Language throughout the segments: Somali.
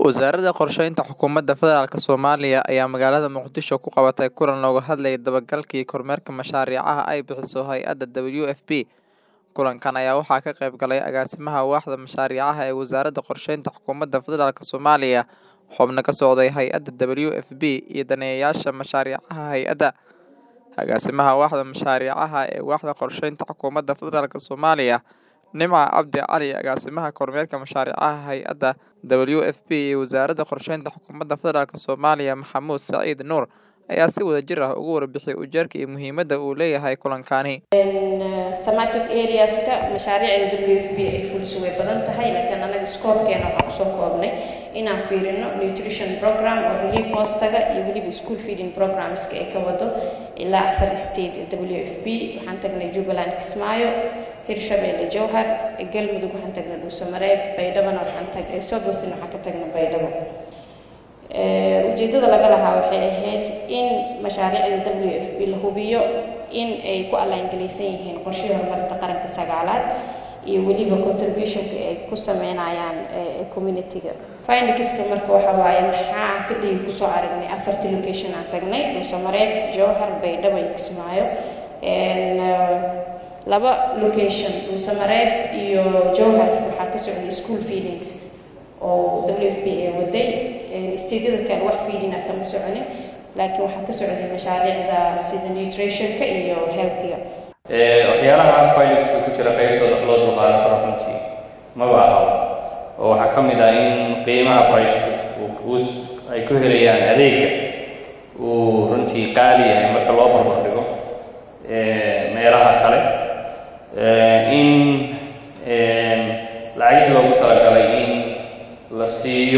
Wasaaradda Qorsheynta Xukuumadda Federaalka Soomaaliya ayaa magaalada Muqdisho ku qabatay kulan looga hadlayay dabagalka iyo kormeerka mashaariicaha ay bixiso hay'adda WFP. Kulankan ayaa waxaa ka qayb galay agaasimaha waaxda mashaariicaha ee Wasaaradda Qorsheynta Xukuumadda Federaalka Soomaaliya, xubno ka socday hay'adda WFP iyo daneeyayaasha mashaariicaha hay'adda. Agaasimaha waaxda mashaariicaha ee Waaxda Qorsheynta Xukuumadda Federaalka Soomaaliya, Nimca Cabdi Cali, agaasimaha kormeerka mashaariicaha hay'adda WFP iyo Wasaaradda Qorsheynta Xukuumadda Federaalka Soomaaliya, Maxamuud Saciid Nuur, ayaa si wadajir ah uga warbixiyay ujeedka iyo muhiimadda uu leeyahay kulankani. Thematic areas-ka mashaariicda WFP ay fuliso way badan tahay, laakiin anaga scope-keena waxaan kusoo koobnay inaan fiirino nutrition program oo relief hostaga iyo weliba school feeding programs-ka ay ka wado ilaa 4 state WFP. Waxaan tagnay Jubbaland, Kismaayo, Hirshabelle, Jowhar, Galmudug waxaan tagnay Dhuusamareeb, Baydhabo waxaan tagnay Soobostin waxaan ka tagnay Baydhabo. Ujeedada laga lahaa waxay ahayd in mashaariicda WFP la hubiyo in ay ku alaan-galaysan yihiin qorshaha horumarinta qaranka 9aad iyo weliba contribution-ka ay ku sameynayaan community-ga. Findings-ka marka waxa waaye maxaa fadhiga ku soo aragnay 4 location aan tagnay Dhuusamareeb, Jowhar, Baydhabo iyo Kismaayo. Laba location Dhuusamareeb iyo Jowhar waxaa ka socday school feedings oo WFP ay waday. Isteedada kale wax feeding kama soconin, laakiin waxaa ka socday mashaariicda sida nutrition-ka iyo health-ga. Waxyaalaha findings-ka ku jira qaybtooda loo dulqaadan karo runtii ma aha. oo waxaa ka mid ah in qiimaha price-ku ay ku helayaan adeegga uu runtii qaali yahay marka loo barbar dhigo meelaha kale. In lacagii loogu talagalay in la siiyo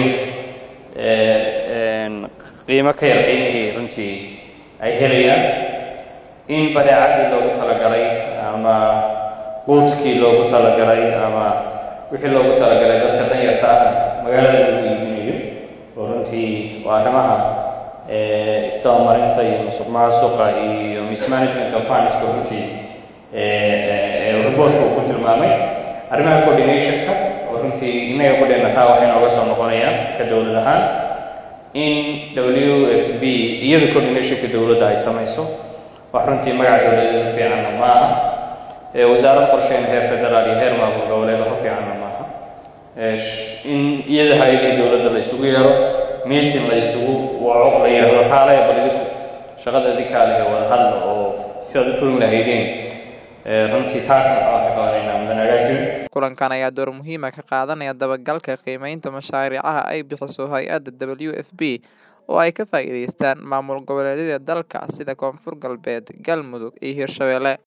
qiimo ka yar qiimihii runtii ay helayaan. In badeecadii loogu talagalay ama quudkii loogu talagalay ama wixii loogu talagalay dadka danyarta ah magaalada lagu iibinayo, oo runtii waa arrimaha isdabamarinta iyo musuqmaasuqa iyo mismanagement of funds-ka runtii reportka uu ku tilmaamay. Arrimaha coordination-ka oo runtii innaga qudheena taa waxay nooga soo noqonayaan ka dowlad ahaan in WFP iyada coordination-ka dowladda ay samayso wax runtii magaca dowladda fiicanna ma aha. Wasaaradda Qorsheynta heer federaal iyo heer maamul goboleed wax fiicanna ma aha. In iyada hay'adaha dowladda la isugu yeero meeting la isugu waco la yiraahdo kaalay balidku shaqada dikaale wada hadal oo si aad u fulin lahaydeen runtii taasna waxaa ka qaadanayna mudanaagaasi. Kulankan ayaa door muhiim ah ka qaadanaya dabagalka qiimeynta mashaariicaha ay bixiso hay'adda WFP oo ay ka faa'iideystaan maamul goboleedyada dalka sida Koonfur Galbeed, Galmudug iyo Hirshabelle.